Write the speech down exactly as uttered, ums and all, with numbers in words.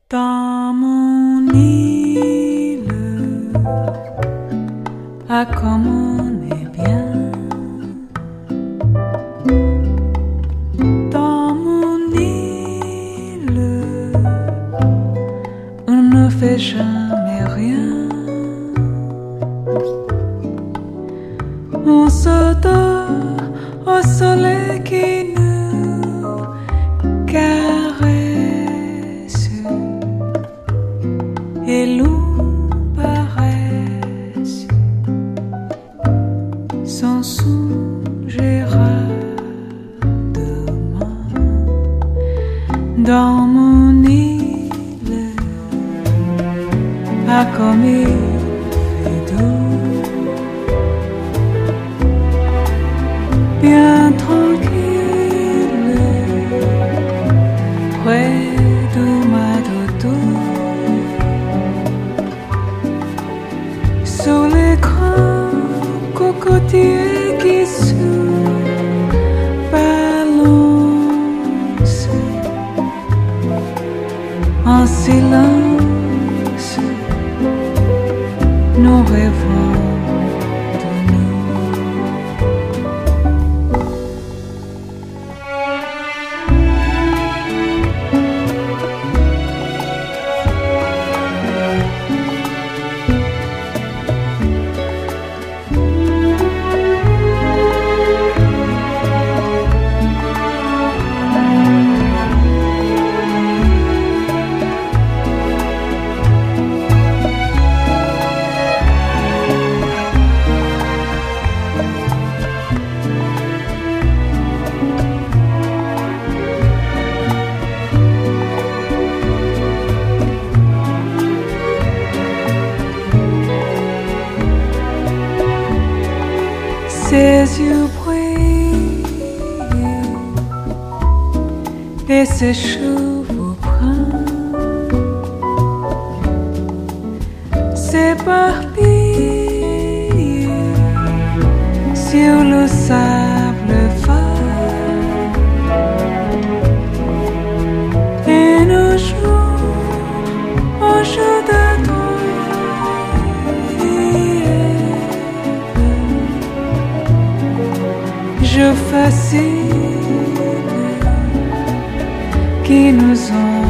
Dans mon île, ah comme on est bien. Dans mon île, on ne fait jamais rien. On s'endort au soleil qui nous caresse et l'on paresse sans songer à demain. Dans mon île, ah comme il fait doux, bien tranquille, près de ma dodo, sous les grands cocotiers qui se balancent en silence, nous rêvons de nous. Ses yeux brillent et ses cheveux bruns s'éparpillent sur le sable fin et nos jours au jour de je fascine qui nous ont